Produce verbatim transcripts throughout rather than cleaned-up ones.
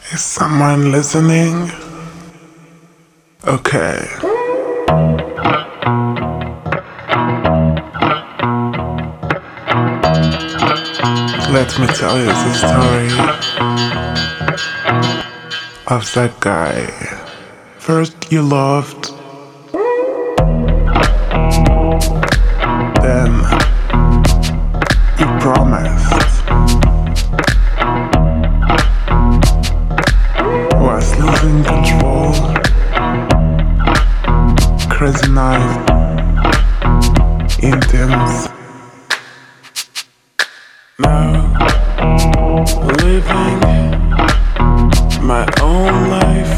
Is someone listening? Okay. Let me tell you the story of that guy. First you loved, then you promised. Was losing control. Crazy night. Intense. Now living my own life.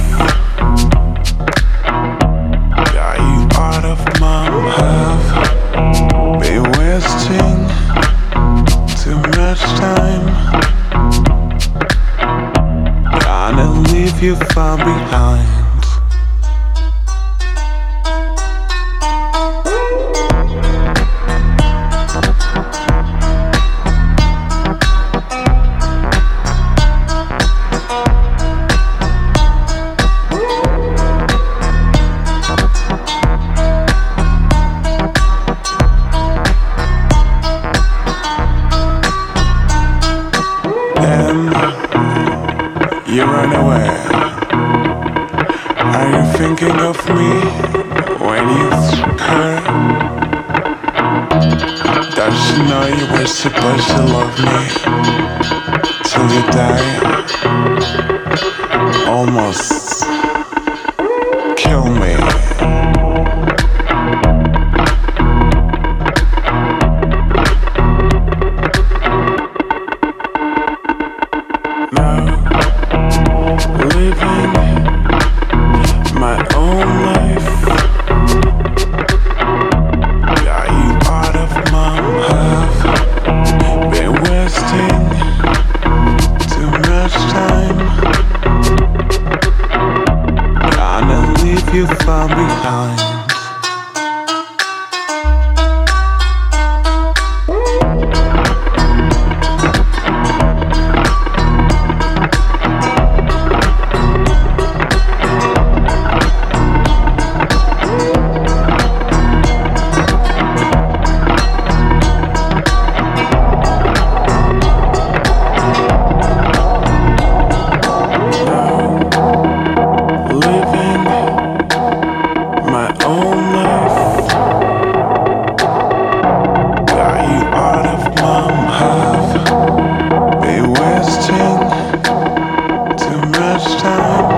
Got you out of my have been wasting too much time. Gonna leave you far behind. You run away. Are you thinking of me when you hurt? Does she know you were supposed to love me till you die? Almost kill me. Now living my own life. Got you out of my have been wasting too much time. Gonna leave you far behind. Too much time.